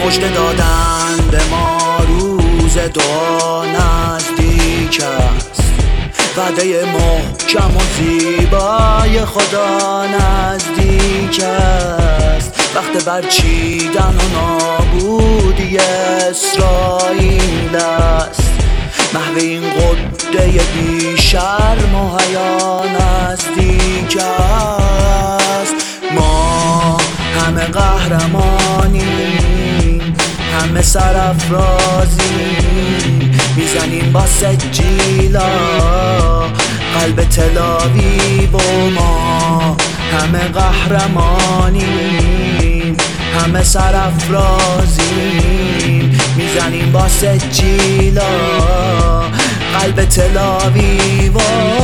مژده دادن به ما روز دعا نزدیک است، وعده محکم و زیبای خدا نزدیک است. وقت برچیدن و نابودی اسرائیل است، محو این قده بی شرم و حیا نزدیک است. ما همه قهرمانیم، همه سرافرازیم، میزنیم با سجیلا قلب تل‌آویو و ما همه قهرمانیم، همه سرافرازیم، میزنیم با سجیلا قلب تل‌آویو.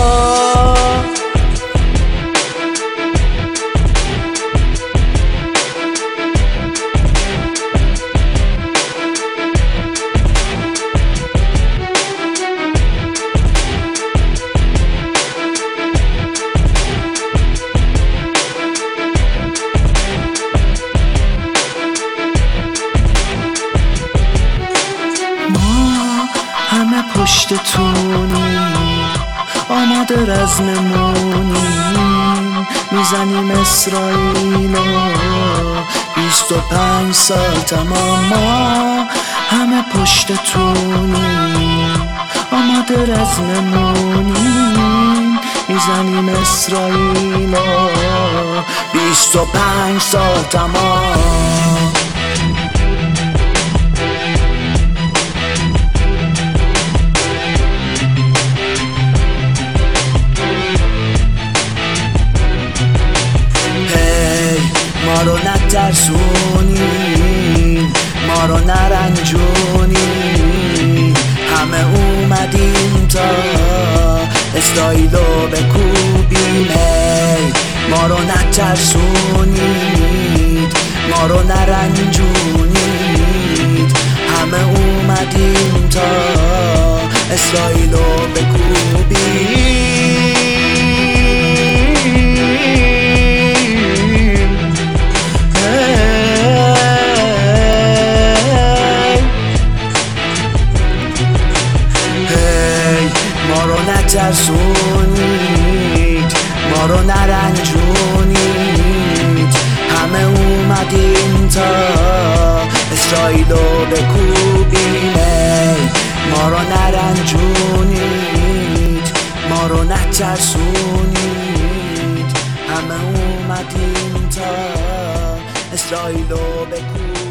همه پشتتونیم، آماده رزممونیم، میزنیم اسرائیلو 25 سال تمام. ما همه پشتتونیم، آماده رزممونیم، میزنیم اسرائیلو 25 سال تمام. ما رو نترسونین، ما رو نرنجونین، همه اومدیم تا اسرائیلو بکوبیم. ما رو نترسونید، ما رو نرنجونید، همه اومدیم تا اسرائیلو بکوبیم. ما رو نترسونید، ما رو نرنجونید، همه اومدیم تا اسرائیلو بکوبیم. ما رو نرنجونید، ما رو نترسونید، همه اومدیم تا اسرائیلو بکوبیم.